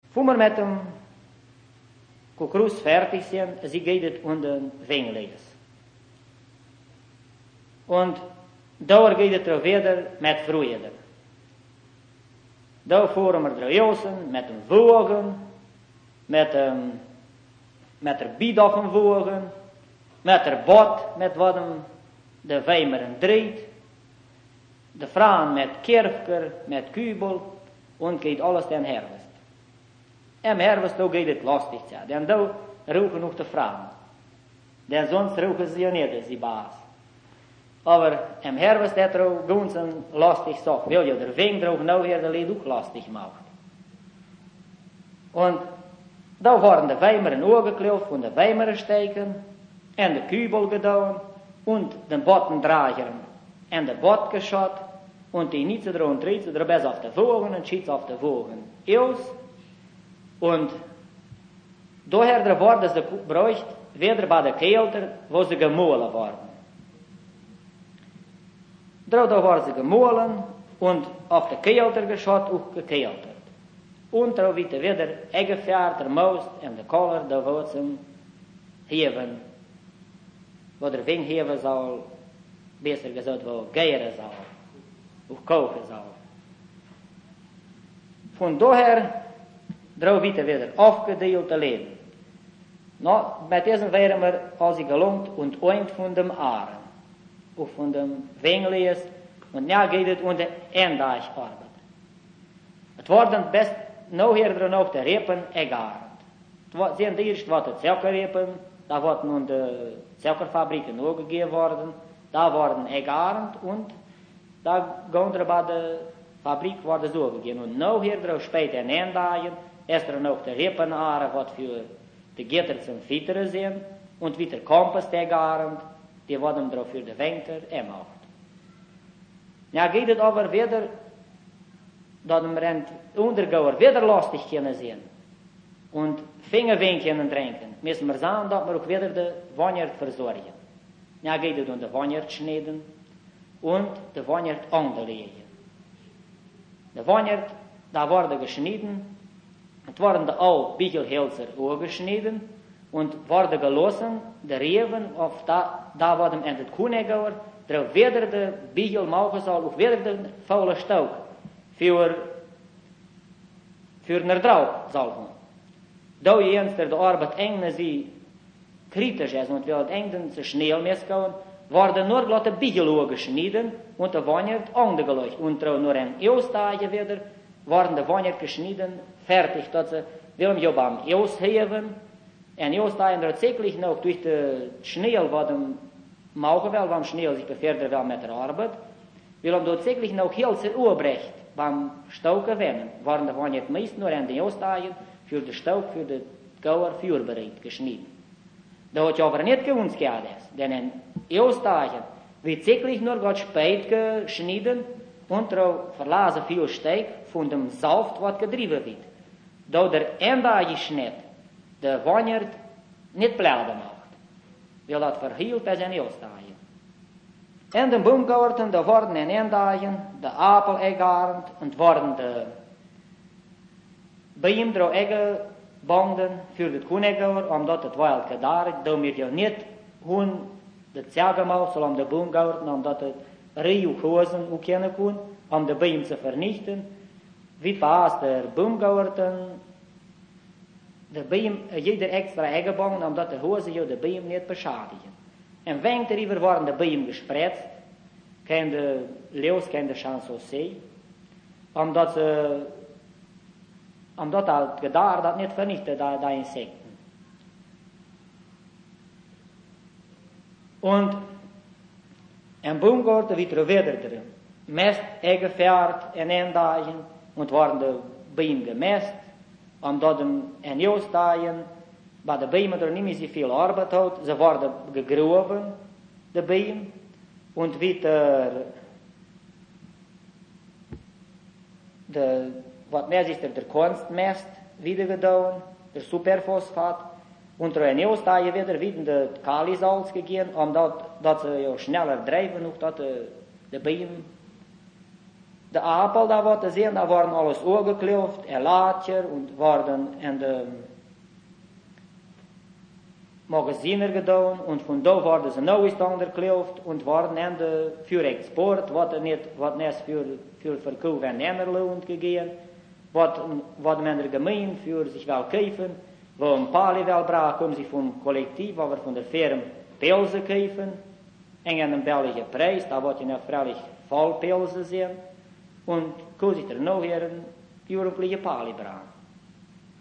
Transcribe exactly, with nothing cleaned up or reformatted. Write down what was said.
Wo wir mit dem Kukrus fertig sind, sie geht es um den Winglees. Und da geht es wieder mit Frühjahr. Da fuhren wir draußen mit dem Wogen, mit dem, mit der Biedochenwogen, mit der Bot, mit wat hem de Weimeren dreht, de Frauen mit Kerfker, mit Kübel, und geht alles den Herbst. Im Herbst da geht es lustig, ja, denn da rufen noch die Frauen. Denn sonst rufen sie ja nicht, die Baas. Aber im Herbst hat er auch ganz een lastig Sache. Wil je der Wing drauf nou weer de Lied ook lastig macht. Und da waren de Weimeren oorgekleufd von de Weimeren steken, en de Kübel gedaan, und den Bottendrager en de Bot geschot, und die Nietze dran dreht sie bis auf de Wogen und schiet auf de Wogen aus. Und daher der Wort, dass sie bräucht, wieder bei der Kelter, wo sie gemolen waren. Da waren sie gemolen und auf der Kelter geschot, auch gekeltert. Und da wird er wieder eingefährt, der Most und der Koller, da wird sie heven, wo der Wing heven soll, besser gesagt, wo geiren soll, auch kochen soll. Von daher, da wird er wieder aufgedeelte Leben. No, mit diesem wären wir, als sie gelungt, und oint von dem Aaren, auch von dem Winglees, und ja geht es um die Endagarbeit. Het worden best, nou hier er nog de repen egarend. Het zijn de eerste wat de suikerrepen, daar wordt nun de suikerfabrieken ook gegeven worden, daar worden egarend, und daar gaan er bij de fabriek worden zo gegeven. Und nou hier er spijt en endagen, is er nog de repenaren wat voor de gitters en fieteren zijn, und wie der Kompost egarend, die worden er für de winter emacht. Ja geht het aber wieder, dat hem rent ondergouwer wieder lastig kunnen zijn. Und Fingerwink kunnen drinken. Müssen wir sagen, dat wir auch wieder de Wanyert verzorgen. Ja geht het um de Wanyert schneiden und de Wanyert anlegen. De Wanyert, da worden geschnitten, het worden de oude Bichelhälzer ook geschnitten, und worden gelossen, de Reven, of da, da worden in het Kuhnegouwer, er wieder de Bichel mogen zal, ook wieder de faule Stouk, für, für naar Drau zal gaan. Da je eens der de Arbeit eng sie kritisch ist, und wir hat eng den zu schnell meskauen, worden nur glatte Bichel ook geschnitten, und de Wanyert angeleucht, und er nur ein Eustage wieder, worden de Wanyert geschnitten, fertig, dat ze willen je beim Eusheven, en Eustage tatsächlich noch durch de Schnee, wat hem mogen wel, beim Schnee sich beverder wel met der Arbeit, wil hem tatsächlich noch heel sehr urbrecht, beim Stoken wennen, waren de Wanyert meist nur an den Eustage, für de Stouk, für de Gauer, führbereit geschnitten. Da hat ja aber nicht gewunzt gehabt, denn in Eustage wird täglich nur Gott spät geschnitten, und er verlassen viel Steig von dem Saft, was getrieben wird. Da der Endage schnitt, der Wanyert nicht bleiben macht, weil das verhielt bei seinen Eustage. In den Boomgarten, da worden in Endagen, de Apel egarend, und worden de Beim dro ege banden für de Kuhnegauer, omdat het wel gedarig, da mir ja nicht hun de Zergemal, soll am de Boomgarten, omdat het Rio Hosen ook kennen kon, om de Beim zu vernichten, wie paas der Boomgarten, de Beim, jeder extra ege banden, omdat de Hose ja de Beim nicht beschadigen. En wenk darüber waren de Beim gespretzt, kein de Leus, kein de Chanson, omdat ze, omdat dat gedaar dat niet vernichtet, dat, dat Insekten. Und en Boomgarten wird er wieder drin. Mest eingefährt in Endagen, und waren de Beim gemest, omdat hem in Joostdagen, bij de Beimen er niet meer zoveel arbeid houdt, ze worden gegroven, de Beim, und wird er de, wat meer is er der Kunstmest wieder gedaan, der Superphosphat, und er in Joostdagen wieder wieder de Kalisalz gegeben, omdat dat ze ja schneller drijven, ook dat de, de Beim de Apel, da wat te sehen, da worden alles oorgeklooft, en Laatjer, und worden in de Magaziner gedaan, und von da worden sie neu gekauft und worden in de für Export, wat er nicht, wat nicht für, für Verkauf en Nehmerlohn gegeben, wat, wat men er gemein für sich wel kaufen, wo ein Pali wel brach, kommen sie vom Kollektiv, aber von der Firma Pilze kaufen, en an einem belgischen Preis, da wird ja noch freilich voll Pilze sehen, und kann sich er noch hier ein jugendliche Pali brach.